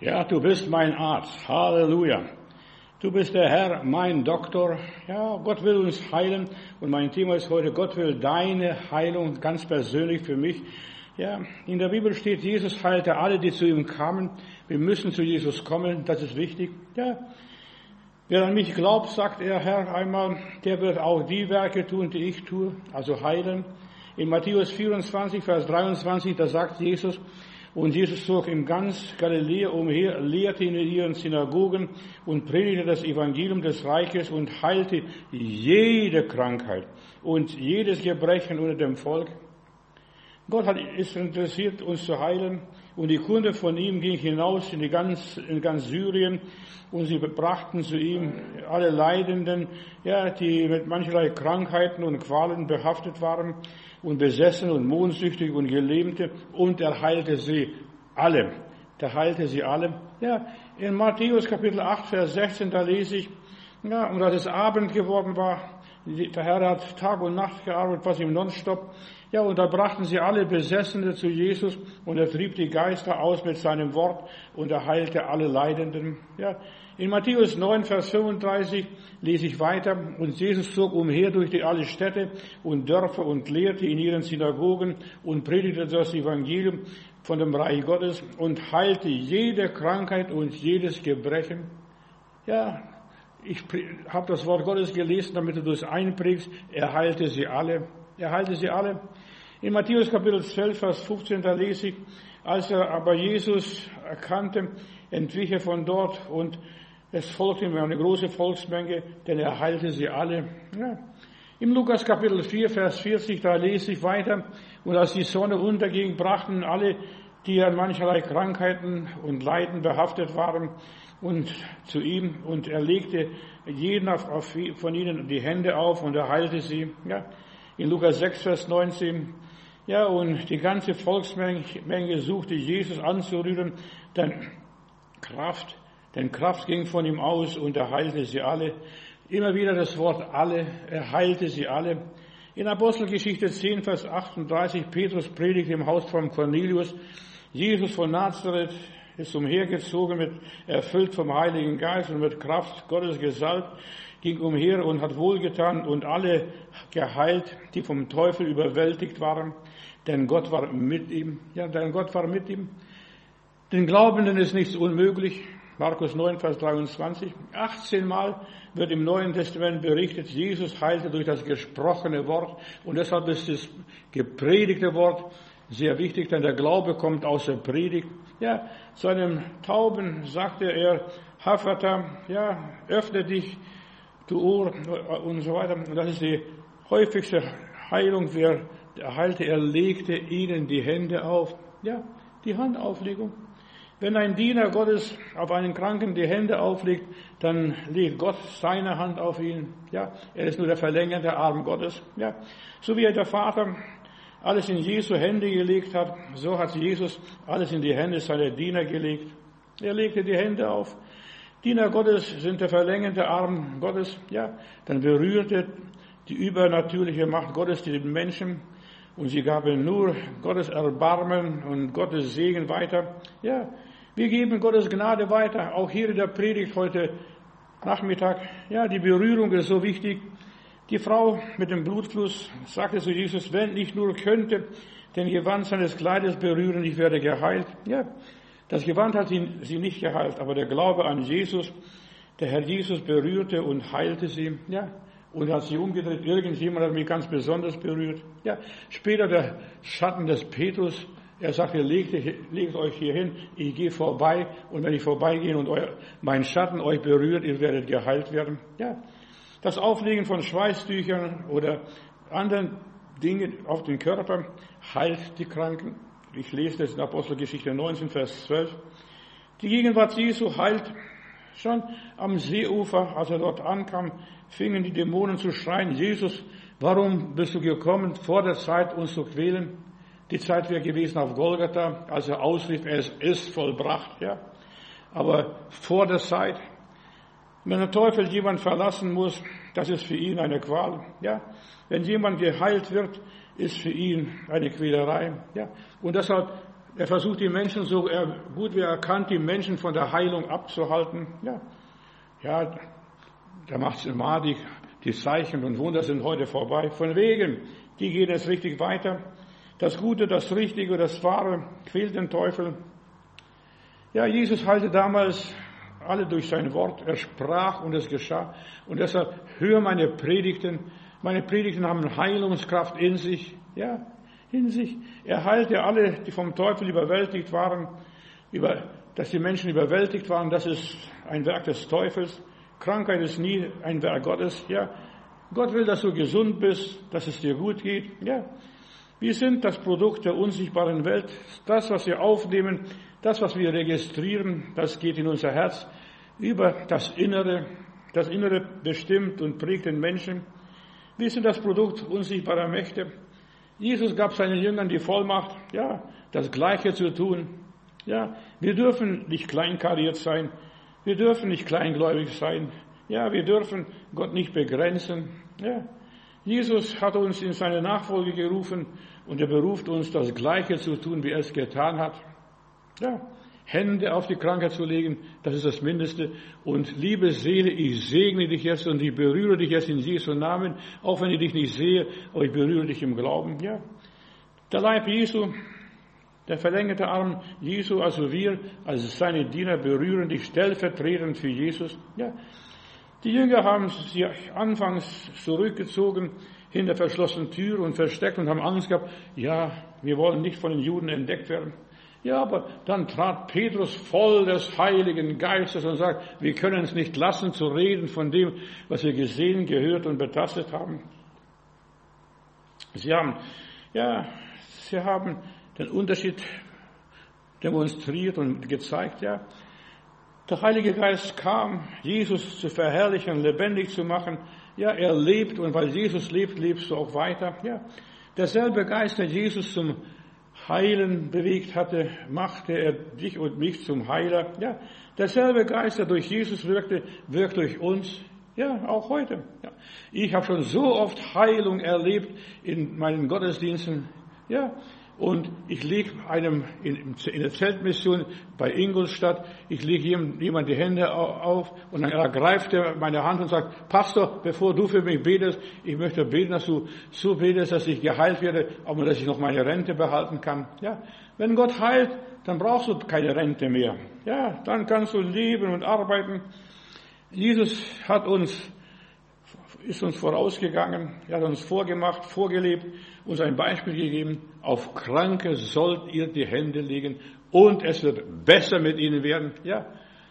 Ja, du bist mein Arzt. Halleluja. Du bist der Herr, mein Doktor. Ja, Gott will uns heilen. Und mein Thema ist heute, Gott will deine Heilung ganz persönlich für mich. Ja, in der Bibel steht, Jesus heilte alle, die zu ihm kamen. Wir müssen zu Jesus kommen, das ist wichtig. Ja, wer an mich glaubt, sagt er, Herr, einmal, der wird auch die Werke tun, die ich tue, also heilen. In Matthäus 24, Vers 23, da sagt Jesus, und Jesus zog in ganz Galiläa umher, lehrte in ihren Synagogen und predigte das Evangelium des Reiches und heilte jede Krankheit und jedes Gebrechen unter dem Volk. Gott ist interessiert, uns zu heilen, und die Kunde von ihm ging hinaus in ganz Syrien, und sie brachten zu ihm alle Leidenden, ja, die mit mancherlei Krankheiten und Qualen behaftet waren und besessen und mondsüchtig und Gelähmte, und er heilte sie alle. Der heilte sie alle. Ja, in Matthäus Kapitel 8, Vers 16, da lese ich, ja, und als es Abend geworden war, der Herr hat Tag und Nacht gearbeitet, was ihm nonstop. Ja, und da brachten sie alle Besessene zu Jesus, und er trieb die Geister aus mit seinem Wort, und er heilte alle Leidenden. Ja, in Matthäus 9, Vers 35 lese ich weiter, und Jesus zog umher durch alle Städte und Dörfer und lehrte in ihren Synagogen und predigte das Evangelium von dem Reich Gottes und heilte jede Krankheit und jedes Gebrechen. Ja, ich habe das Wort Gottes gelesen, damit du das einprägst. Er heilte sie alle. Er heilte sie alle. In Matthäus Kapitel 12, Vers 15, da lese ich, als er aber Jesus erkannte, entwich er von dort, und es folgte ihm eine große Volksmenge, denn er heilte sie alle. Ja. Im Lukas Kapitel 4, Vers 40, da lese ich weiter, und als die Sonne unterging, brachten alle, die an mancherlei Krankheiten und Leiden behaftet waren, und zu ihm, und er legte jeden von ihnen die Hände auf, und er heilte sie. Ja. In Lukas 6, Vers 19, ja, und die ganze Volksmenge suchte Jesus anzurühren, denn Kraft ging von ihm aus, und er heilte sie alle. Immer wieder das Wort alle, er heilte sie alle. In Apostelgeschichte 10, Vers 38, Petrus predigte im Haus von Cornelius, Jesus von Nazareth ist umhergezogen, erfüllt vom Heiligen Geist und mit Kraft Gottes gesalbt, ging umher und hat wohlgetan und alle geheilt, die vom Teufel überwältigt waren, denn Gott war mit ihm. Ja, denn Gott war mit ihm. Den Glaubenden ist nichts unmöglich. Markus 9, Vers 23. 18 Mal wird im Neuen Testament berichtet, Jesus heilte durch das gesprochene Wort, und deshalb ist das gepredigte Wort sehr wichtig, denn der Glaube kommt aus der Predigt. Ja, zu einem Tauben sagte er, Hafata, ja, öffne dich, du Ohr, und so weiter. Und das ist die häufigste Heilung. Wer heilte, er legte ihnen die Hände auf. Ja, die Handauflegung. Wenn ein Diener Gottes auf einen Kranken die Hände auflegt, dann legt Gott seine Hand auf ihn. Ja, er ist nur der verlängerte Arm Gottes. Ja, so wie der Vater alles in Jesu Hände gelegt hat, so hat Jesus alles in die Hände seiner Diener gelegt. Er legte die Hände auf. Diener Gottes sind der verlängerte Arm Gottes. Ja, dann berührte die übernatürliche Macht Gottes die Menschen, und sie gaben nur Gottes Erbarmen und Gottes Segen weiter. Ja, wir geben Gottes Gnade weiter. Auch hier in der Predigt heute Nachmittag. Ja, die Berührung ist so wichtig. Die Frau mit dem Blutfluss sagte zu Jesus, wenn ich nur könnte den Gewand seines Kleides berühren, ich werde geheilt. Ja, das Gewand hat sie nicht geheilt, aber der Glaube an Jesus, der Herr Jesus berührte und heilte sie. Ja, und hat sie umgedreht. Irgendjemand hat mich ganz besonders berührt. Ja, später der Schatten des Petrus. Er sagte, legt euch hier hin, ich gehe vorbei, und wenn ich vorbeigehe und mein Schatten euch berührt, ihr werdet geheilt werden. Ja, das Auflegen von Schweißtüchern oder anderen Dingen auf den Körper heilt die Kranken. Ich lese das in Apostelgeschichte 19, Vers 12. Die Gegenwart Jesu heilt. Schon am Seeufer, als er dort ankam, fingen die Dämonen zu schreien, Jesus, warum bist du gekommen, vor der Zeit uns zu quälen? Die Zeit wäre gewesen auf Golgatha, als er ausrief, es ist vollbracht. Ja. Aber vor der Zeit, wenn der Teufel jemand verlassen muss, das ist für ihn eine Qual. Ja. Wenn jemand geheilt wird, ist für ihn eine Quälerei. Ja. Und deshalb er versucht die Menschen so gut wie er kann, die Menschen von der Heilung abzuhalten. Ja, da macht es immer, die Zeichen und Wunder sind heute vorbei. Von wegen, die gehen jetzt richtig weiter. Das Gute, das Richtige, das Wahre quält den Teufel. Ja, Jesus heilte damals alle durch sein Wort. Er sprach und es geschah. Und deshalb höre meine Predigten. Meine Predigten haben Heilungskraft in sich. Ja, in sich. Er heilte alle, die vom Teufel überwältigt waren. Dass die Menschen überwältigt waren, das ist ein Werk des Teufels. Krankheit ist nie ein Werk Gottes. Ja, Gott will, dass du gesund bist, dass es dir gut geht. Ja, wir sind das Produkt der unsichtbaren Welt. Das, was wir aufnehmen, das, was wir registrieren, das geht in unser Herz über das Innere. Das Innere bestimmt und prägt den Menschen. Wir sind das Produkt unsichtbarer Mächte. Jesus gab seinen Jüngern die Vollmacht, ja, das Gleiche zu tun. Ja, wir dürfen nicht kleinkariert sein. Wir dürfen nicht kleingläubig sein. Ja, wir dürfen Gott nicht begrenzen. Ja, Jesus hat uns in seine Nachfolge gerufen und er beruft uns, das Gleiche zu tun, wie er es getan hat. Ja, Hände auf die Krankheit zu legen, das ist das Mindeste. Und liebe Seele, ich segne dich jetzt und ich berühre dich jetzt in Jesu Namen, auch wenn ich dich nicht sehe, aber ich berühre dich im Glauben. Ja, der Leib Jesu, der verlängerte Arm Jesu, also wir, als seine Diener, berühren dich stellvertretend für Jesus. Ja, die Jünger haben sich anfangs zurückgezogen hinter verschlossenen Türen und versteckt und haben Angst gehabt, ja, wir wollen nicht von den Juden entdeckt werden. Ja, aber dann trat Petrus voll des Heiligen Geistes und sagt, wir können es nicht lassen zu reden von dem, was wir gesehen, gehört und betastet haben. Sie haben den Unterschied demonstriert und gezeigt, ja. Der Heilige Geist kam, Jesus zu verherrlichen, lebendig zu machen. Ja, er lebt und weil Jesus lebt, lebst du auch weiter. Ja, derselbe Geist, der Jesus zum Heilen bewegt hatte, machte er dich und mich zum Heiler. Ja, derselbe Geist, der durch Jesus wirkte, wirkt durch uns. Ja, auch heute. Ja. Ich habe schon so oft Heilung erlebt in meinen Gottesdiensten. Ja, und ich lege einem in der Zeltmission bei Ingolstadt, ich lege jemand die Hände auf und dann ergreift er meine Hand und sagt, Pastor, bevor du für mich betest, ich möchte beten, dass du so betest, dass ich geheilt werde, aber dass ich noch meine Rente behalten kann. Ja, wenn Gott heilt, dann brauchst du keine Rente mehr. Ja, dann kannst du leben und arbeiten. Jesus ist uns vorausgegangen, er hat uns vorgemacht, vorgelebt, uns ein Beispiel gegeben. Auf Kranke sollt ihr die Hände legen und es wird besser mit ihnen werden. Ja,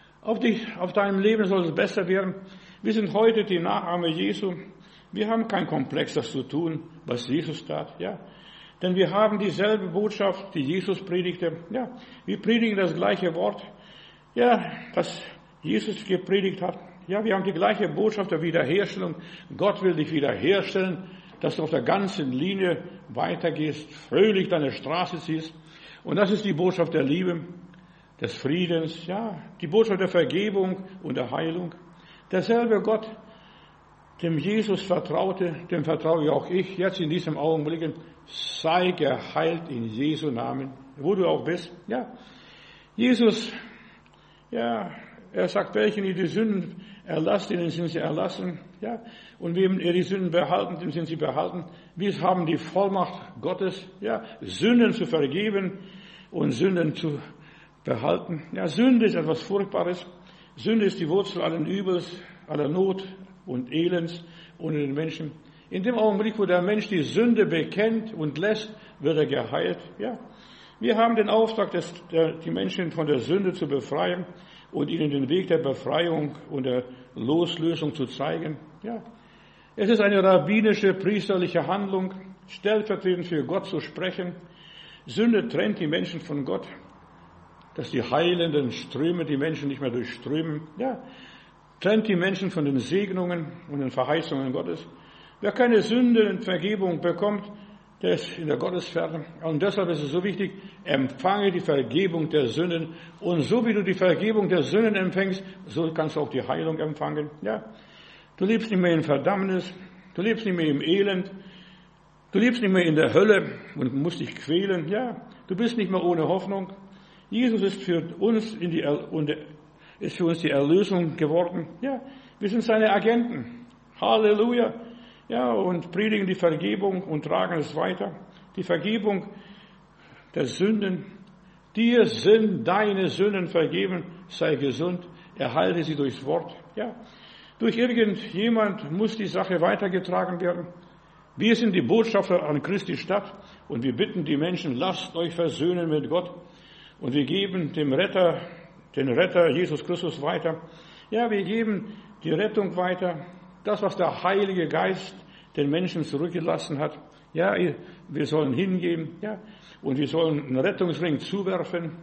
auf deinem Leben soll es besser werden. Wir sind heute die Nachahmer Jesu. Wir haben keinen Komplex, das zu tun, was Jesus tat. Ja, denn wir haben dieselbe Botschaft, die Jesus predigte. Ja, wir predigen das gleiche Wort, ja, das Jesus gepredigt hat. Ja, wir haben die gleiche Botschaft der Wiederherstellung. Gott will dich wiederherstellen, dass du auf der ganzen Linie weitergehst, fröhlich deine Straße ziehst. Und das ist die Botschaft der Liebe, des Friedens, ja, die Botschaft der Vergebung und der Heilung. Derselbe Gott, dem Jesus vertraute, dem vertraue auch ich jetzt in diesem Augenblick. Sei geheilt in Jesu Namen, wo du auch bist. Ja, Jesus, ja, er sagt, welchen ihr die Sünden erlasst, denen sind sie erlassen. Ja, und wem ihr die Sünden behalten, dem sind sie behalten. Wir haben die Vollmacht Gottes, ja, Sünden zu vergeben und Sünden zu behalten. Ja, Sünde ist etwas Furchtbares. Sünde ist die Wurzel allen Übels, aller Not und Elends unter den Menschen. In dem Augenblick, wo der Mensch die Sünde bekennt und lässt, wird er geheilt. Ja, wir haben den Auftrag, die Menschen von der Sünde zu befreien und ihnen den Weg der Befreiung und der Loslösung zu zeigen. Ja, es ist eine rabbinische, priesterliche Handlung, stellvertretend für Gott zu sprechen. Sünde trennt die Menschen von Gott, dass die heilenden Ströme die Menschen nicht mehr durchströmen. Ja, trennt die Menschen von den Segnungen und den Verheißungen Gottes. Wer keine Sünde und Vergebung bekommt, der ist in der Gottesferne. Und deshalb ist es so wichtig, empfange die Vergebung der Sünden. Und so wie du die Vergebung der Sünden empfängst, so kannst du auch die Heilung empfangen. Ja, du lebst nicht mehr in Verdammnis, du lebst nicht mehr im Elend, du lebst nicht mehr in der Hölle und musst dich quälen. Ja, Du bist nicht mehr ohne Hoffnung. Jesus ist für uns ist für uns die Erlösung geworden. Ja, wir sind seine Agenten. Halleluja. Ja, und predigen die Vergebung und tragen es weiter. Die Vergebung der Sünden. Dir sind deine Sünden vergeben. Sei gesund. Erhalte sie durchs Wort. Ja, durch irgendjemand muss die Sache weitergetragen werden. Wir sind die Botschafter an Christi Stadt und wir bitten die Menschen, lasst euch versöhnen mit Gott. Und wir geben den Retter Jesus Christus weiter. Ja, wir geben die Rettung weiter. Das, was der Heilige Geist den Menschen zurückgelassen hat. Ja, wir sollen hingehen. Ja, und wir sollen einen Rettungsring zuwerfen.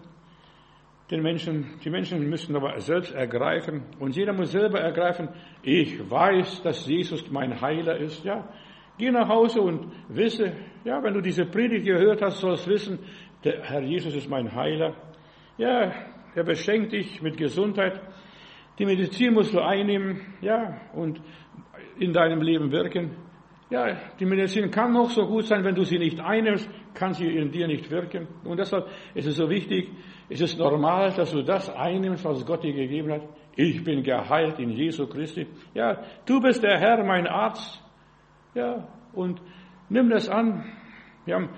Die Menschen müssen aber selbst ergreifen. Und jeder muss selber ergreifen. Ich weiß, dass Jesus mein Heiler ist. Ja, geh nach Hause und wisse, ja, wenn du diese Predigt gehört hast, sollst du wissen, der Herr Jesus ist mein Heiler. Ja, er beschenkt dich mit Gesundheit. Die Medizin musst du einnehmen, ja, und in deinem Leben wirken. Ja, die Medizin kann noch so gut sein, wenn du sie nicht einnimmst, kann sie in dir nicht wirken. Und deshalb ist es so wichtig, es ist normal, dass du das einnimmst, was Gott dir gegeben hat. Ich bin geheilt in Jesu Christi. Ja, du bist der Herr, mein Arzt. Ja, und nimm das an. Wir haben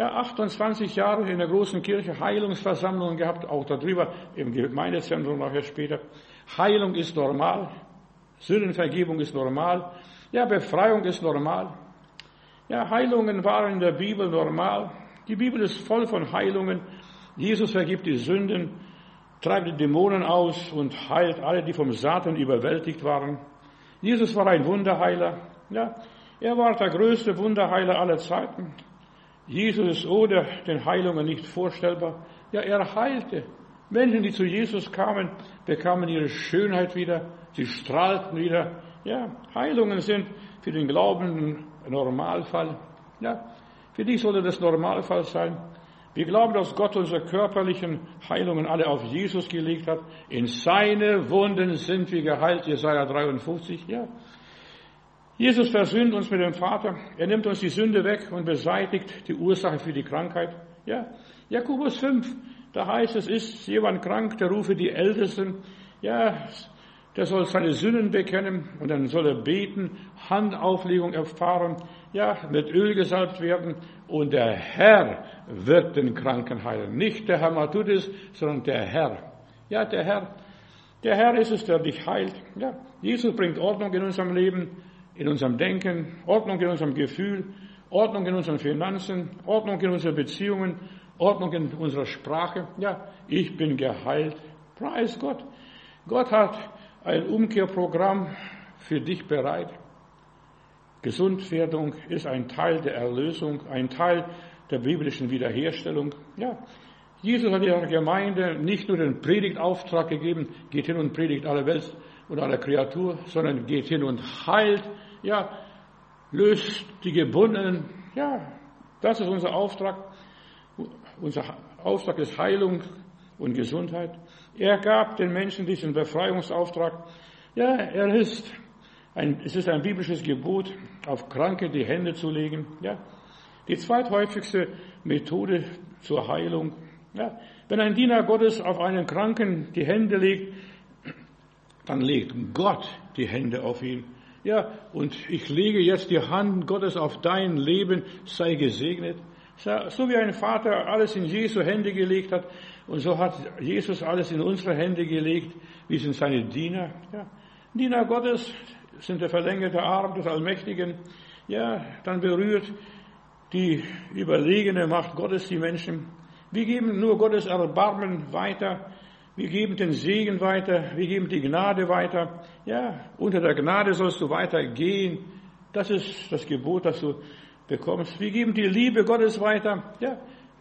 28 Jahre in der großen Kirche Heilungsversammlungen gehabt, auch darüber im Gemeindezentrum nachher später. Heilung ist normal. Sündenvergebung ist normal. Ja, Befreiung ist normal. Ja, Heilungen waren in der Bibel normal. Die Bibel ist voll von Heilungen. Jesus vergibt die Sünden, treibt die Dämonen aus und heilt alle, die vom Satan überwältigt waren. Jesus war ein Wunderheiler. Ja, er war der größte Wunderheiler aller Zeiten. Jesus ist ohne den Heilungen nicht vorstellbar. Ja, er heilte. Menschen, die zu Jesus kamen, bekamen ihre Schönheit wieder. Sie strahlten wieder. Ja, Heilungen sind für den Glaubenden ein Normalfall. Ja, für dich sollte das Normalfall sein. Wir glauben, dass Gott unsere körperlichen Heilungen alle auf Jesus gelegt hat. In seine Wunden sind wir geheilt. Jesaja 53. Ja. Jesus versöhnt uns mit dem Vater. Er nimmt uns die Sünde weg und beseitigt die Ursache für die Krankheit. Ja. Jakobus 5. Da heißt es, ist jemand krank, der rufe die Ältesten. Ja, der soll seine Sünden bekennen und dann soll er beten, Handauflegung erfahren, ja, mit Öl gesalbt werden und der Herr wird den Kranken heilen. Nicht der Herr Matthäus, sondern der Herr. Ja, der Herr. Der Herr ist es, der dich heilt. Ja, Jesus bringt Ordnung in unserem Leben, in unserem Denken, Ordnung in unserem Gefühl, Ordnung in unseren Finanzen, Ordnung in unseren Beziehungen, Ordnung in unserer Sprache. Ja, ich bin geheilt. Preis Gott. Gott hat ein Umkehrprogramm für dich bereit. Gesundwerdung ist ein Teil der Erlösung, ein Teil der biblischen Wiederherstellung. Ja, Jesus hat der Gemeinde nicht nur den Predigtauftrag gegeben, geht hin und predigt alle Welt und alle Kreatur, sondern geht hin und heilt, ja, löst die Gebundenen. Ja, das ist unser Auftrag. Unser Auftrag ist Heilung und Gesundheit. Er gab den Menschen diesen Befreiungsauftrag. Ja, es ist ein biblisches Gebot, auf Kranke die Hände zu legen. Ja, die zweithäufigste Methode zur Heilung. Ja, wenn ein Diener Gottes auf einen Kranken die Hände legt, dann legt Gott die Hände auf ihn. Ja, und ich lege jetzt die Hand Gottes auf dein Leben, sei gesegnet. So wie ein Vater alles in Jesu Hände gelegt hat, und so hat Jesus alles in unsere Hände gelegt. Wir sind seine Diener. Ja. Diener Gottes sind der verlängerte Arm des Allmächtigen. Ja, dann berührt die überlegene Macht Gottes die Menschen. Wir geben nur Gottes Erbarmen weiter. Wir geben den Segen weiter. Wir geben die Gnade weiter. Ja, unter der Gnade sollst du weitergehen. Das ist das Gebot, das du bekommst. Wir geben die Liebe Gottes weiter. Ja,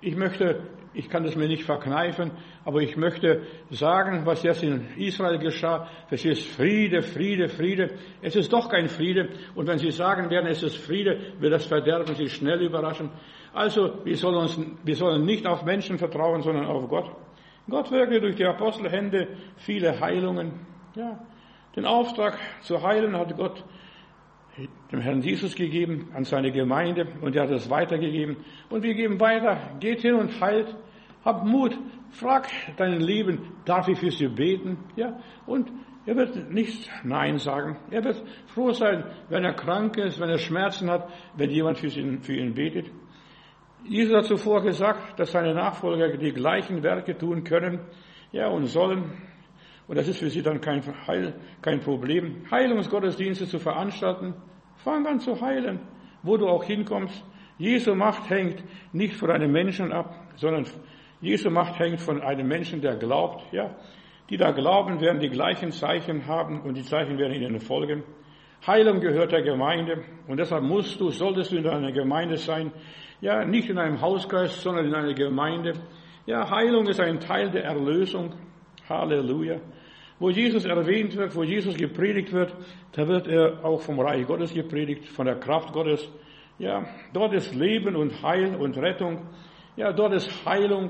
ich kann das mir nicht verkneifen, aber ich möchte sagen, was jetzt in Israel geschah, das ist Friede, Friede, Friede. Es ist doch kein Friede. Und wenn Sie sagen werden, es ist Friede, wird das Verderben Sie schnell überraschen. Also, wir sollen nicht auf Menschen vertrauen, sondern auf Gott. Gott wirkte durch die Apostelhände viele Heilungen. Ja, den Auftrag zu heilen hat Gott dem Herrn Jesus gegeben, an seine Gemeinde, und er hat es weitergegeben. Und wir geben weiter, geht hin und heilt, habt Mut, frag dein Leben, darf ich für sie beten? Ja, und er wird nicht Nein sagen. Er wird froh sein, wenn er krank ist, wenn er Schmerzen hat, wenn jemand für ihn betet. Jesus hat zuvor gesagt, dass seine Nachfolger die gleichen Werke tun können, ja, und sollen. Und das ist für sie dann kein Problem. Heilungsgottesdienste zu veranstalten, fang an zu heilen, wo du auch hinkommst. Jesu Macht hängt nicht von einem Menschen ab, sondern Jesu Macht hängt von einem Menschen, der glaubt. Ja, die da glauben, werden die gleichen Zeichen haben und die Zeichen werden ihnen folgen. Heilung gehört der Gemeinde und deshalb solltest du in einer Gemeinde sein. Ja, nicht in einem Hauskreis, sondern in einer Gemeinde. Ja, Heilung ist ein Teil der Erlösung. Halleluja. Wo Jesus erwähnt wird, wo Jesus gepredigt wird, da wird er auch vom Reich Gottes gepredigt, von der Kraft Gottes. Ja, dort ist Leben und Heil und Rettung. Ja, dort ist Heilung.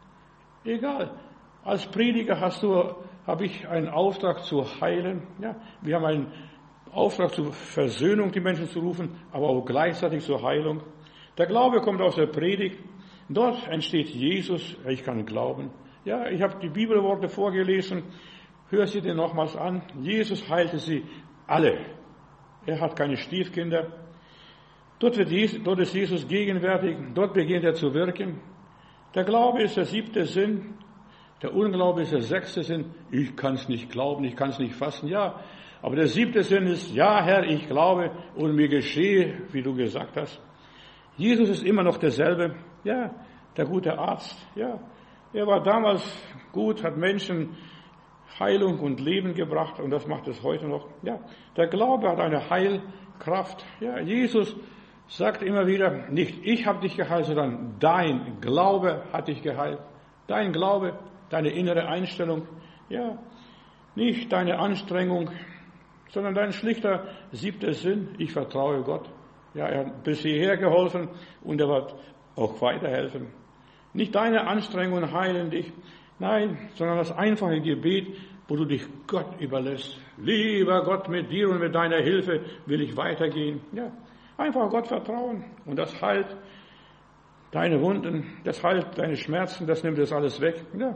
Egal. Als Prediger habe ich einen Auftrag zu heilen. Ja, wir haben einen Auftrag zur Versöhnung, die Menschen zu rufen, aber auch gleichzeitig zur Heilung. Der Glaube kommt aus der Predigt. Dort entsteht Jesus. Ich kann glauben. Ja, ich habe die Bibelworte vorgelesen. Hör sie dir nochmals an. Jesus heilte sie alle. Er hat keine Stiefkinder. Dort ist Jesus gegenwärtig. Dort beginnt er zu wirken. Der Glaube ist der 7. Sinn. Der Unglaube ist der 6. Sinn. Ich kann es nicht glauben, ich kann es nicht fassen. Ja, aber der 7. Sinn ist, ja Herr, ich glaube und mir geschehe, wie du gesagt hast. Jesus ist immer noch derselbe. Ja, der gute Arzt. Ja, er war damals gut, hat Menschen Heilung und Leben gebracht und das macht es heute noch. Ja, der Glaube hat eine Heilkraft. Ja, Jesus sagt immer wieder, nicht ich habe dich geheilt, sondern dein Glaube hat dich geheilt. Dein Glaube, deine innere Einstellung. Ja, nicht deine Anstrengung, sondern dein schlichter 7. Sinn. Ich vertraue Gott. Ja, er hat bis hierher geholfen und er wird auch weiterhelfen. Nicht deine Anstrengungen heilen dich, nein, sondern das einfache Gebet, wo du dich Gott überlässt. Lieber Gott, mit dir und mit deiner Hilfe will ich weitergehen. Ja, einfach Gott vertrauen und das heilt deine Wunden, das heilt deine Schmerzen, das nimmt das alles weg. Ja,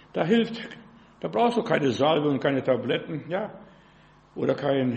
da brauchst du keine Salbe und keine Tabletten, ja, oder kein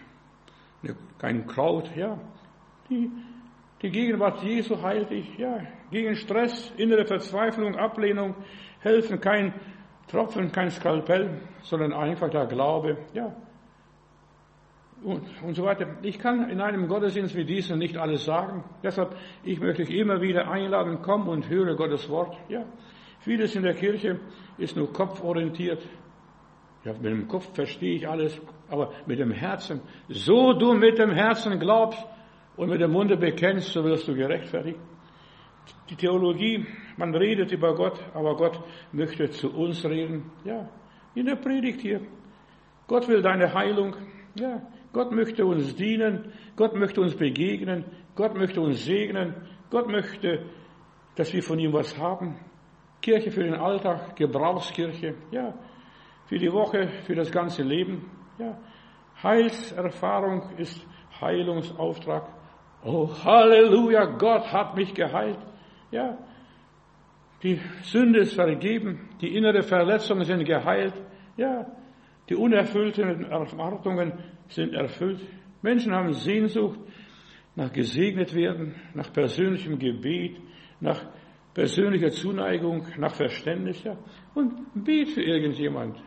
Kraut, ja. Die Gegenwart Jesu heilt dich, ja, gegen Stress, innere Verzweiflung, Ablehnung, helfen kein Tropfen, kein Skalpell, sondern einfach der Glaube, ja. Und so weiter. Ich kann in einem Gottesdienst wie diesem nicht alles sagen. Deshalb, ich möchte dich immer wieder einladen, komm und höre Gottes Wort, ja. Vieles in der Kirche ist nur kopforientiert. Ja, mit dem Kopf verstehe ich alles, aber mit dem Herzen, so du mit dem Herzen glaubst und mit dem Munde bekennst, so wirst du gerechtfertigt. Die Theologie, man redet über Gott, aber Gott möchte zu uns reden. Ja, in der Predigt hier. Gott will deine Heilung. Ja, Gott möchte uns dienen. Gott möchte uns begegnen. Gott möchte uns segnen. Gott möchte, dass wir von ihm was haben. Kirche für den Alltag, Gebrauchskirche. Ja, für die Woche, für das ganze Leben. Ja, Heilserfahrung ist Heilungsauftrag. Oh, Halleluja, Gott hat mich geheilt. Ja, die Sünde ist vergeben, die innere Verletzungen sind geheilt. Ja, die unerfüllten Erwartungen sind erfüllt. Menschen haben Sehnsucht nach gesegnet werden, nach persönlichem Gebet, nach persönlicher Zuneigung, nach Verständnis. Ja, und bet für irgendjemand.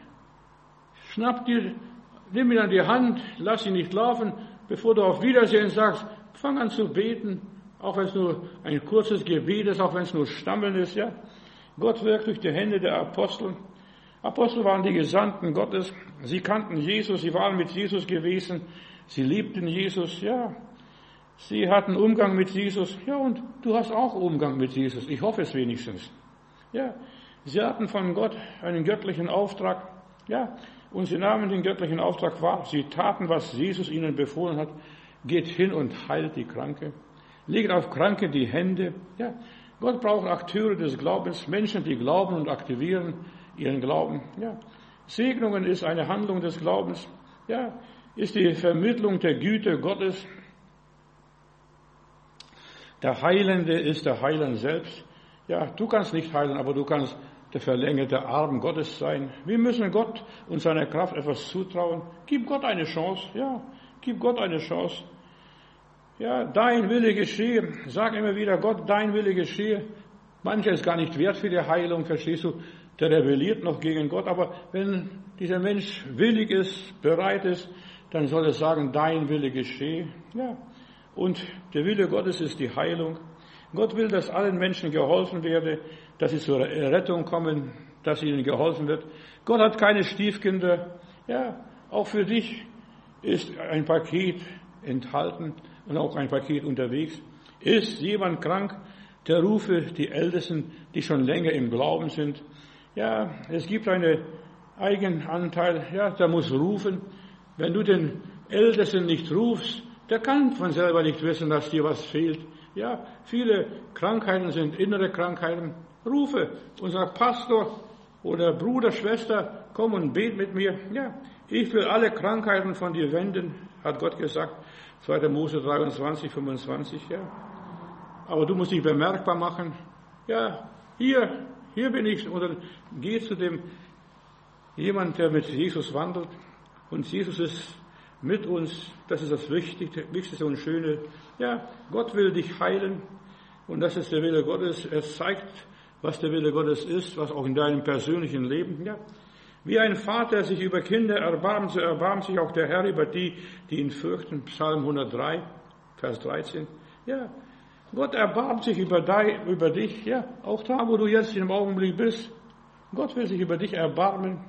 Nimm ihn an die Hand, lass ihn nicht laufen, bevor du auf Wiedersehen sagst, fang an zu beten, auch wenn es nur ein kurzes Gebet ist, auch wenn es nur Stammeln ist, ja. Gott wirkt durch die Hände der Apostel. Apostel waren die Gesandten Gottes. Sie kannten Jesus, sie waren mit Jesus gewesen, sie liebten Jesus, ja. Sie hatten Umgang mit Jesus, ja, und du hast auch Umgang mit Jesus. Ich hoffe es wenigstens. Ja, sie hatten von Gott einen göttlichen Auftrag, ja. Und sie nahmen den göttlichen Auftrag wahr. Sie taten, was Jesus ihnen befohlen hat. Geht hin und heilt die Kranke. Legt auf Kranke die Hände. Ja, Gott braucht Akteure des Glaubens, Menschen, die glauben und aktivieren ihren Glauben. Ja, Segnungen ist eine Handlung des Glaubens. Ja, ist die Vermittlung der Güte Gottes. Der Heilende ist der Heiland selbst. Ja, du kannst nicht heilen, aber du kannst der verlängerte Arm Gottes sein. Wir müssen Gott und seiner Kraft etwas zutrauen. Gib Gott eine Chance. Ja, gib Gott eine Chance. Ja, dein Wille geschehe. Sag immer wieder, Gott, dein Wille geschehe. Mancher ist gar nicht wert für die Heilung, verstehst du? Der rebelliert noch gegen Gott. Aber wenn dieser Mensch willig ist, bereit ist, dann soll er sagen, dein Wille geschehe. Ja. Und der Wille Gottes ist die Heilung. Gott will, dass allen Menschen geholfen werde, dass sie zur Errettung kommen, dass ihnen geholfen wird. Gott hat keine Stiefkinder. Ja, auch für dich ist ein Paket enthalten und auch ein Paket unterwegs. Ist jemand krank, der rufe die Ältesten, die schon länger im Glauben sind. Ja, es gibt einen Eigenanteil. Ja, der muss rufen. Wenn du den Ältesten nicht rufst, der kann von selber nicht wissen, dass dir was fehlt. Ja, viele Krankheiten sind innere Krankheiten. Rufe und sag, Pastor oder Bruder, Schwester, komm und bet mit mir. Ja, ich will alle Krankheiten von dir wenden, hat Gott gesagt. 2. Mose 23, 25, ja. Aber du musst dich bemerkbar machen. Ja, hier bin ich. Oder geh zu dem jemand, der mit Jesus wandelt. Und Jesus ist mit uns. Das ist das Wichtigste und Schöne. Ja, Gott will dich heilen. Und das ist der Wille Gottes. Er zeigt, was der Wille Gottes ist, was auch in deinem persönlichen Leben, ja. Wie ein Vater sich über Kinder erbarmt, so erbarmt sich auch der Herr über die, die ihn fürchten. Psalm 103, Vers 13. Ja, Gott erbarmt sich über dich, ja, auch da, wo du jetzt im Augenblick bist. Gott will sich über dich erbarmen.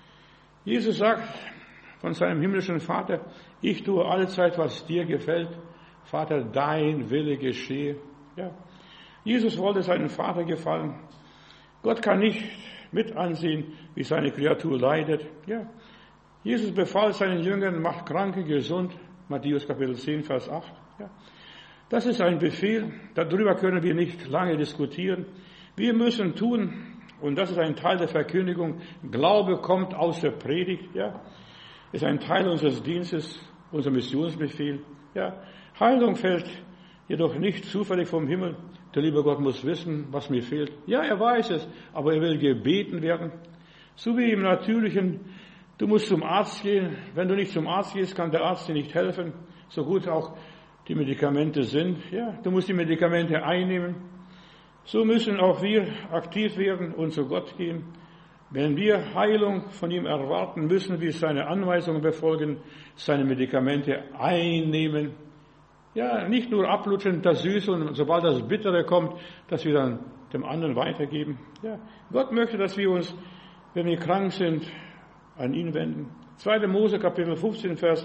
Jesus sagt von seinem himmlischen Vater, ich tue allezeit, was dir gefällt. Vater, dein Wille geschehe. Ja. Jesus wollte seinem Vater gefallen. Gott kann nicht mit ansehen, wie seine Kreatur leidet. Ja. Jesus befahl seinen Jüngern, macht Kranke gesund. Matthäus Kapitel 10, Vers 8. Ja. Das ist ein Befehl. Darüber können wir nicht lange diskutieren. Wir müssen tun, und das ist ein Teil der Verkündigung, Glaube kommt aus der Predigt. Ja. Ist ein Teil unseres Dienstes, unser Missionsbefehl. Ja. Heilung fällt jedoch nicht zufällig vom Himmel. Der liebe Gott muss wissen, was mir fehlt. Ja, er weiß es, aber er will gebeten werden. So wie im Natürlichen, du musst zum Arzt gehen. Wenn du nicht zum Arzt gehst, kann der Arzt dir nicht helfen. So gut auch die Medikamente sind. Ja, du musst die Medikamente einnehmen. So müssen auch wir aktiv werden und zu Gott gehen. Wenn wir Heilung von ihm erwarten, müssen wir seine Anweisungen befolgen, seine Medikamente einnehmen. Ja, nicht nur ablutschen, das Süße, und sobald das Bittere kommt, dass wir dann dem anderen weitergeben. Ja, Gott möchte, dass wir uns, wenn wir krank sind, an ihn wenden. 2. Mose, Kapitel 15, Vers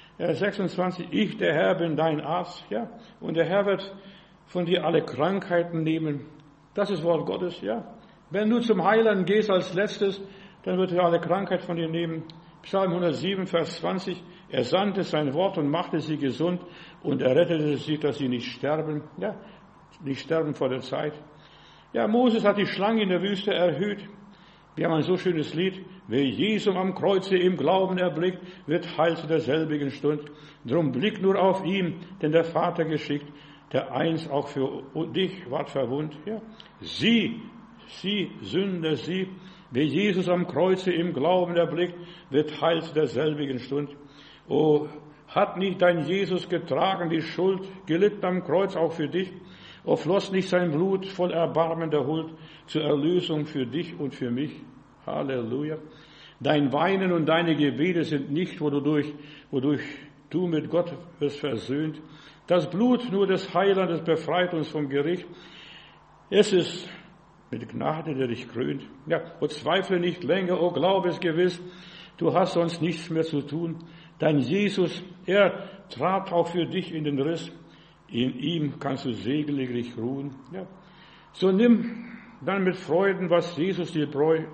26. Ich, der Herr, bin dein Arzt. Ja, und der Herr wird von dir alle Krankheiten nehmen. Das ist Wort Gottes. Ja, wenn du zum Heiland gehst als Letztes, dann wird er alle Krankheit von dir nehmen. Psalm 107, Vers 20. Er sandte sein Wort und machte sie gesund und er rettete sie, dass sie nicht sterben. Ja, nicht sterben vor der Zeit. Ja, Moses hat die Schlange in der Wüste erhöht. Wir haben ein so schönes Lied. Wer Jesum am Kreuze im Glauben erblickt, wird heil zu derselbigen Stund. Drum blick nur auf ihn, denn der Vater geschickt, der einst auch für dich ward verwundt. Ja, sie, Sünder, sie. Wer Jesus am Kreuze im Glauben erblickt, wird heil zu derselbigen Stund. Oh, hat nicht dein Jesus getragen die Schuld, gelitten am Kreuz auch für dich? Oh, floss nicht sein Blut voll Erbarmen der Huld zur Erlösung für dich und für mich? Halleluja. Dein Weinen und deine Gebete sind nicht, wodurch du mit Gott wirst versöhnt. Das Blut nur des Heilandes befreit uns vom Gericht. Es ist mit Gnade, der dich krönt. Ja, und zweifle nicht länger, oh, glaube es gewiss, du hast sonst nichts mehr zu tun. Dein Jesus, er trat auch für dich in den Riss. In ihm kannst du seliglich ruhen. Ja. So nimm dann mit Freuden, was Jesus dir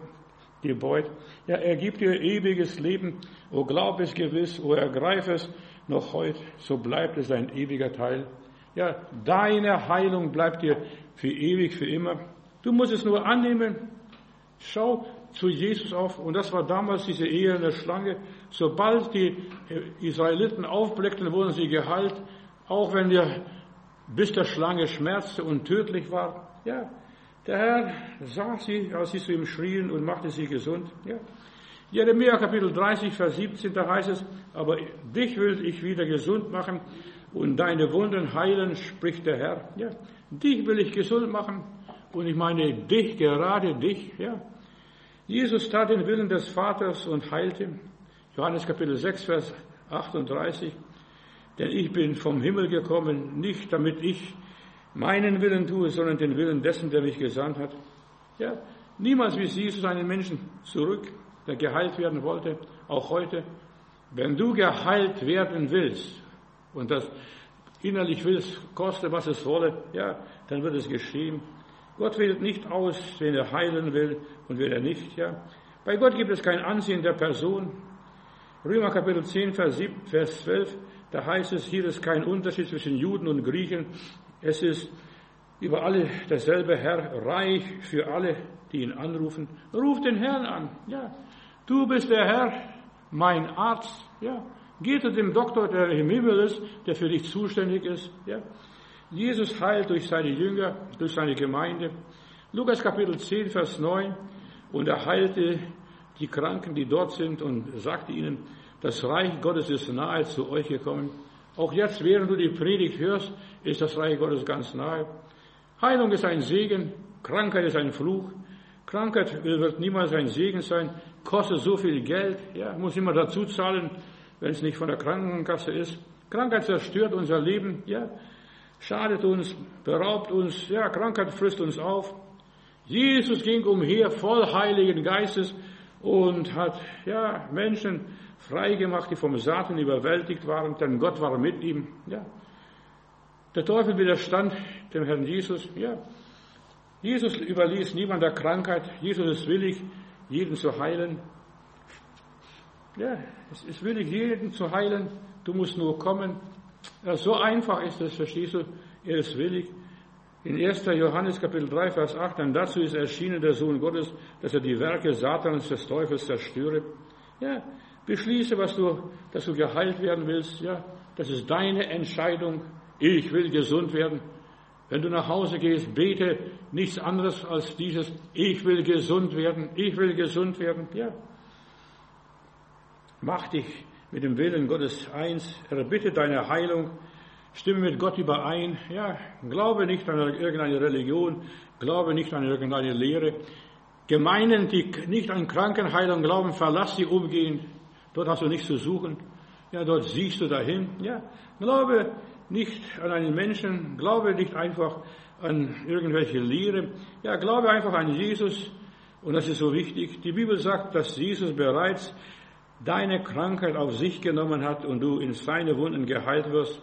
beut. Ja, er gibt dir ewiges Leben. O glaub es gewiss, o ergreif es noch heute, so bleibt es ein ewiger Teil. Ja, deine Heilung bleibt dir für ewig, für immer. Du musst es nur annehmen. Schau, zu Jesus auf. Und das war damals diese elende Schlange. Sobald die Israeliten aufblickten, wurden sie geheilt. Auch wenn der Biss der Schlange schmerzte und tödlich war. Ja, der Herr sah sie, als sie zu ihm schrien und machte sie gesund. Ja. Jeremia Kapitel 30, Vers 17, da heißt es, aber dich will ich wieder gesund machen und deine Wunden heilen, spricht der Herr. Ja, dich will ich gesund machen und ich meine dich, gerade dich. Ja. Jesus tat den Willen des Vaters und heilte. Johannes Kapitel 6, Vers 38. Denn ich bin vom Himmel gekommen, nicht damit ich meinen Willen tue, sondern den Willen dessen, der mich gesandt hat. Ja, niemals wies Jesus einen Menschen zurück, der geheilt werden wollte, auch heute. Wenn du geheilt werden willst und das innerlich willst, koste was es wolle, ja, dann wird es geschehen. Gott wählt nicht aus, wen er heilen will und wen er nicht, ja. Bei Gott gibt es kein Ansehen der Person. Römer Kapitel 10, Vers 12, da heißt es, hier ist kein Unterschied zwischen Juden und Griechen. Es ist über alle derselbe Herr, reich für alle, die ihn anrufen. Ruf den Herrn an, ja. Du bist der Herr, mein Arzt, ja. Geh zu dem Doktor, der im Himmel ist, der für dich zuständig ist, ja. Jesus heilt durch seine Jünger, durch seine Gemeinde. Lukas Kapitel 10, Vers 9. Und er heilte die Kranken, die dort sind, und sagte ihnen, das Reich Gottes ist nahe zu euch gekommen. Auch jetzt, während du die Predigt hörst, ist das Reich Gottes ganz nahe. Heilung ist ein Segen, Krankheit ist ein Fluch. Krankheit wird niemals ein Segen sein, kostet so viel Geld, ja, muss immer dazu zahlen, wenn es nicht von der Krankenkasse ist. Krankheit zerstört unser Leben, ja, schadet uns, beraubt uns, ja, Krankheit frisst uns auf. Jesus ging umher voll Heiligen Geistes und hat, ja, Menschen freigemacht, die vom Satan überwältigt waren, denn Gott war mit ihm, ja. Der Teufel widerstand dem Herrn Jesus, ja. Jesus überließ niemand der Krankheit. Jesus ist willig, jeden zu heilen. Ja, es ist willig, jeden zu heilen. Du musst nur kommen. Ja, so einfach ist es, verstehst du? Er ist willig. In 1. Johannes Kapitel 3, Vers 8, denn dazu ist erschienen der Sohn Gottes, dass er die Werke Satans des Teufels zerstöre. Ja, beschließe, dass du geheilt werden willst. Ja, das ist deine Entscheidung. Ich will gesund werden. Wenn du nach Hause gehst, bete nichts anderes als dieses, ich will gesund werden, ich will gesund werden, ja. Mach dich mit dem Willen Gottes eins, erbitte deine Heilung, stimme mit Gott überein, ja. Glaube nicht an irgendeine Religion, glaube nicht an irgendeine Lehre. Gemeinden, die nicht an Krankenheilung glauben, verlass sie umgehend, dort hast du nichts zu suchen, ja, dort siehst du dahin, ja. Glaube nicht an einen Menschen, glaube nicht einfach an irgendwelche Lehre. Ja, glaube einfach an Jesus. Und das ist so wichtig. Die Bibel sagt, dass Jesus bereits deine Krankheit auf sich genommen hat und du in seine Wunden geheilt wirst.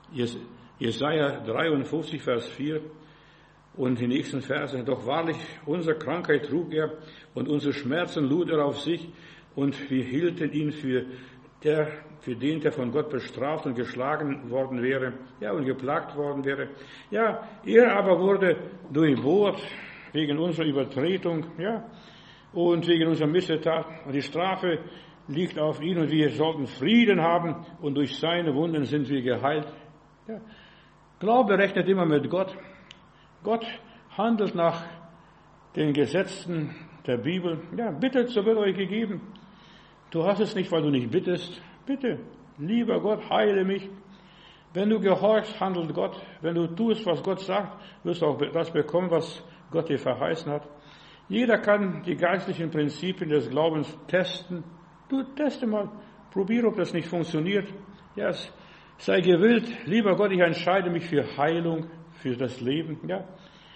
Jesaja 53, Vers 4. Und die nächsten Verse. Doch wahrlich, unsere Krankheit trug er und unsere Schmerzen lud er auf sich und wir hielten ihn für den, der von Gott bestraft und geschlagen worden wäre, ja, und geplagt worden wäre. Ja, er aber wurde durchbohrt wegen unserer Übertretung, ja, und wegen unserer Missetat. Und die Strafe liegt auf ihn und wir sollten Frieden haben und durch seine Wunden sind wir geheilt. Ja. Glaube rechnet immer mit Gott. Gott handelt nach den Gesetzen der Bibel. Ja, bittet, so wird euch gegeben. Du hast es nicht, weil du nicht bittest. Bitte, lieber Gott, heile mich. Wenn du gehorchst, handelt Gott. Wenn du tust, was Gott sagt, wirst du auch das bekommen, was Gott dir verheißen hat. Jeder kann die geistlichen Prinzipien des Glaubens testen. Du teste mal, probiere, ob das nicht funktioniert. Ja, sei gewillt, lieber Gott, ich entscheide mich für Heilung, für das Leben. Ja,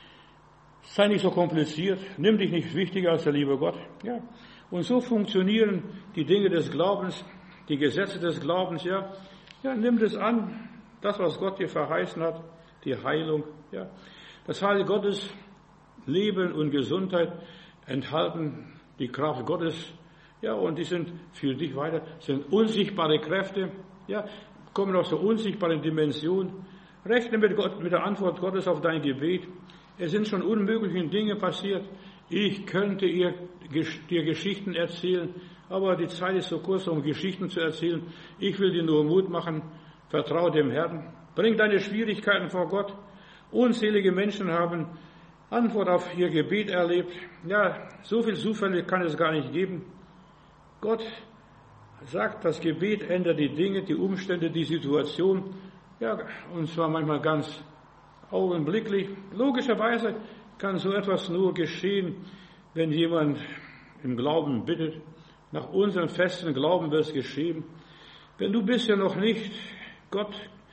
sei nicht so kompliziert, nimm dich nicht wichtiger als der liebe Gott. Ja. Und so funktionieren die Dinge des Glaubens, die Gesetze des Glaubens, ja. Ja, nimm das an, das, was Gott dir verheißen hat, die Heilung, ja. Das Heil Gottes, Leben und Gesundheit enthalten die Kraft Gottes, ja, und die sind für dich weiter, sind unsichtbare Kräfte, ja, kommen aus der unsichtbaren Dimension. Rechne mit Gott, mit der Antwort Gottes auf dein Gebet. Es sind schon unmögliche Dinge passiert. Ich könnte dir Geschichten erzählen, aber die Zeit ist so kurz, um Geschichten zu erzählen. Ich will dir nur Mut machen. Vertraue dem Herrn. Bring deine Schwierigkeiten vor Gott. Unzählige Menschen haben Antwort auf ihr Gebet erlebt. Ja, so viel Zufälle kann es gar nicht geben. Gott sagt, das Gebet ändert die Dinge, die Umstände, die Situation. Ja, und zwar manchmal ganz augenblicklich. Logischerweise kann so etwas nur geschehen, wenn jemand im Glauben bittet. Nach unserem festen Glauben wird es geschehen. Wenn du bisher noch nicht Gott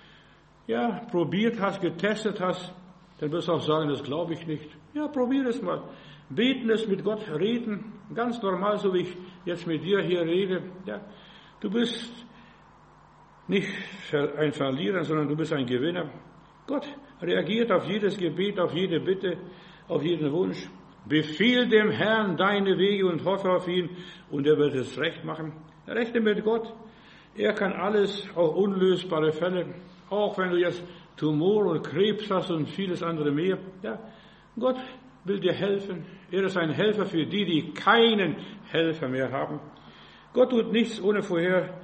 probiert hast, getestet hast, dann wirst du auch sagen, das glaube ich nicht. Ja, probier es mal. Beten es mit Gott, reden, ganz normal, so wie ich jetzt mit dir hier rede. Ja, du bist nicht ein Verlierer, sondern du bist ein Gewinner. Gott reagiert auf jedes Gebet, auf jede Bitte, auf jeden Wunsch. Befiehl dem Herrn deine Wege und hoffe auf ihn, und er wird es recht machen. Rechne mit Gott. Er kann alles, auch unlösbare Fälle, auch wenn du jetzt Tumor und Krebs hast und vieles andere mehr. Ja, Gott will dir helfen. Er ist ein Helfer für die, die keinen Helfer mehr haben. Gott tut nichts ohne vorher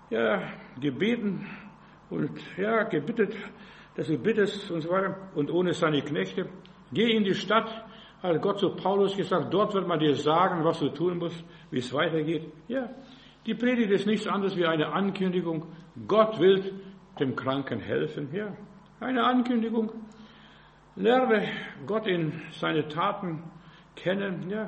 gebeten und gebittet, dass du bittest und so weiter, und ohne seine Knechte. Geh in die Stadt, hat Gott zu Paulus gesagt, dort wird man dir sagen, was du tun musst, wie es weitergeht. Ja, die Predigt ist nichts anderes wie eine Ankündigung. Gott will dem Kranken helfen. Ja, eine Ankündigung. Lerne Gott in seine Taten kennen. Ja,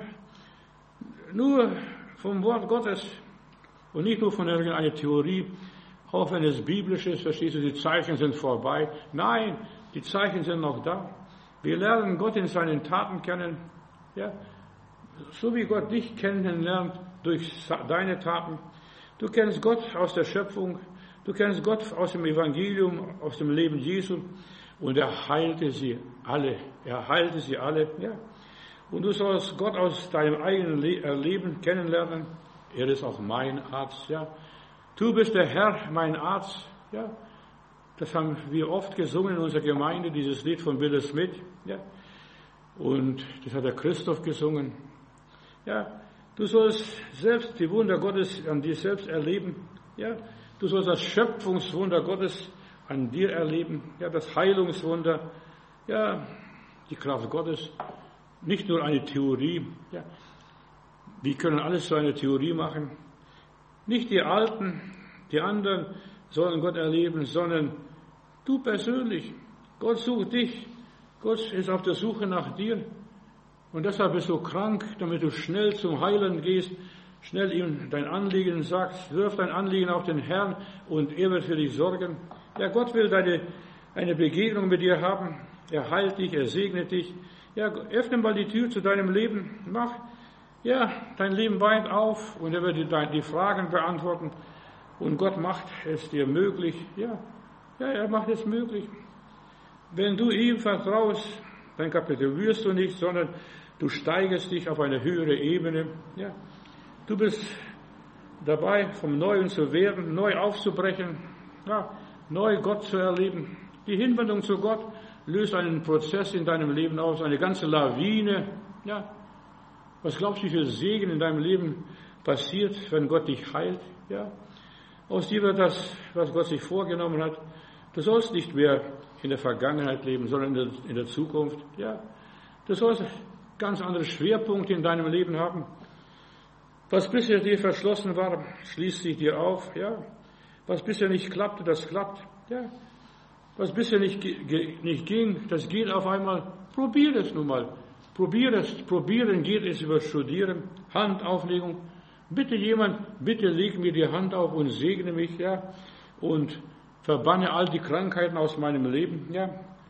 nur vom Wort Gottes und nicht nur von irgendeiner Theorie. Auch wenn es biblisch ist, verstehst du, die Zeichen sind vorbei. Nein, die Zeichen sind noch da. Wir lernen Gott in seinen Taten kennen. Ja, so wie Gott dich kennenlernt durch deine Taten. Du kennst Gott aus der Schöpfung. Du kennst Gott aus dem Evangelium, aus dem Leben Jesu. Und er heilte sie alle. Er heilte sie alle. Ja. Und du sollst Gott aus deinem eigenen Leben kennenlernen. Er ist auch mein Arzt. Ja. Du bist der Herr, mein Arzt. Ja. Das haben wir oft gesungen in unserer Gemeinde, dieses Lied von Billy Smith. Ja. Und das hat der Christoph gesungen. Ja. Du sollst selbst die Wunder Gottes an dir selbst erleben. Ja. Du sollst das Schöpfungswunder Gottes an dir erleben. Ja, das Heilungswunder. Ja, die Kraft Gottes. Nicht nur eine Theorie. Ja. Wir können alles zu einer Theorie machen. Nicht die Alten, die anderen sollen Gott erleben, sondern du persönlich. Gott sucht dich. Gott ist auf der Suche nach dir. Und deshalb bist du krank, damit du schnell zum Heiland gehst, schnell ihm dein Anliegen sagst, wirf dein Anliegen auf den Herrn und er wird für dich sorgen. Ja, Gott will eine Begegnung mit dir haben. Er heilt dich, er segnet dich. Ja, öffne mal die Tür zu deinem Leben. Mach, dein Leben weit auf und er wird dir die Fragen beantworten. Und Gott macht es dir möglich. Ja, er macht es möglich. Wenn du ihm vertraust, dann kapitulierst du nicht, sondern du steigerst dich auf eine höhere Ebene. Ja, du bist dabei, vom Neuen zu werden, neu aufzubrechen, neu Gott zu erleben. Die Hinwendung zu Gott löst einen Prozess in deinem Leben aus, eine ganze Lawine. Ja, was glaubst du, wie viel Segen in deinem Leben passiert, wenn Gott dich heilt? Ja, aus dir wird das, was Gott sich vorgenommen hat. Du sollst nicht mehr in der Vergangenheit leben, sondern in der Zukunft. Ja, du sollst ganz andere Schwerpunkte in deinem Leben haben. Was bisher dir verschlossen war, schließt sich dir auf. Ja, was bisher nicht klappte, das klappt. Ja, was bisher nicht ging, das geht auf einmal. Probier es nun mal. Probier es. Probieren geht es über Studieren, Handauflegung. Bitte leg mir die Hand auf und segne mich, ja, und verbanne all die Krankheiten aus meinem Leben, ja.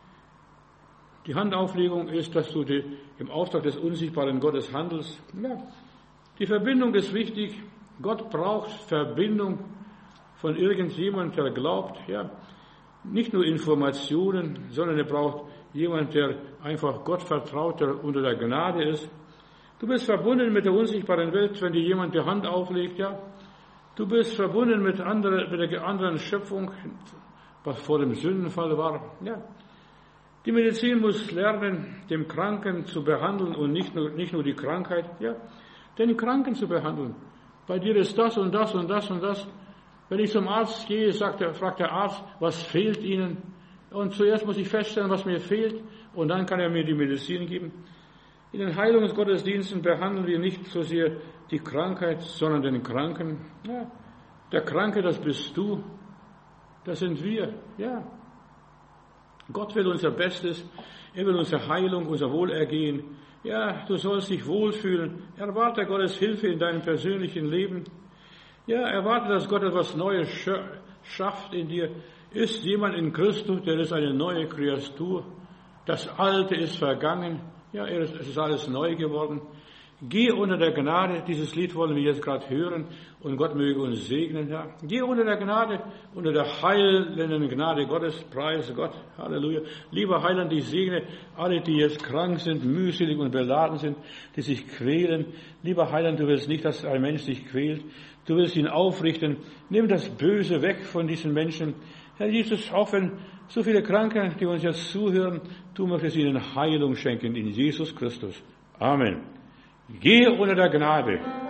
Die Handauflegung ist, dass du im Auftrag des unsichtbaren Gottes handelst, ja. Die Verbindung ist wichtig. Gott braucht Verbindung von irgendjemand, der glaubt, ja. Nicht nur Informationen, sondern er braucht jemand, der einfach Gott vertraut, der unter der Gnade ist. Du bist verbunden mit der unsichtbaren Welt, wenn dir jemand die Hand auflegt, ja. Du bist verbunden mit der anderen Schöpfung, was vor dem Sündenfall war, ja. Die Medizin muss lernen, den Kranken zu behandeln und nicht nur die Krankheit, ja, den Kranken zu behandeln. Bei dir ist das und das und das und das. Wenn ich zum Arzt gehe, fragt der Arzt, was fehlt Ihnen? Und zuerst muss ich feststellen, was mir fehlt, und dann kann er mir die Medizin geben. In den Heilungsgottesdiensten behandeln wir nicht so sehr die Krankheit, sondern den Kranken. Ja, der Kranke, das bist du, das sind wir, ja. Gott will unser Bestes, er will unsere Heilung, unser Wohlergehen. Ja, du sollst dich wohlfühlen. Erwarte Gottes Hilfe in deinem persönlichen Leben. Ja, erwarte, dass Gott etwas Neues schafft in dir. Ist jemand in Christus, der ist eine neue Kreatur. Das Alte ist vergangen. Ja, es ist alles neu geworden. Geh unter der Gnade, dieses Lied wollen wir jetzt gerade hören, und Gott möge uns segnen, ja. Geh unter der Gnade, unter der heilenden Gnade Gottes, preise Gott, Halleluja. Lieber Heiland, ich segne alle, die jetzt krank sind, mühselig und beladen sind, die sich quälen. Lieber Heiland, du willst nicht, dass ein Mensch sich quält. Du willst ihn aufrichten. Nimm das Böse weg von diesen Menschen. Herr Jesus, auch wenn so viele Kranke, die uns jetzt zuhören, du möchtest ihnen Heilung schenken in Jesus Christus. Amen. Gehe unter der Gnade.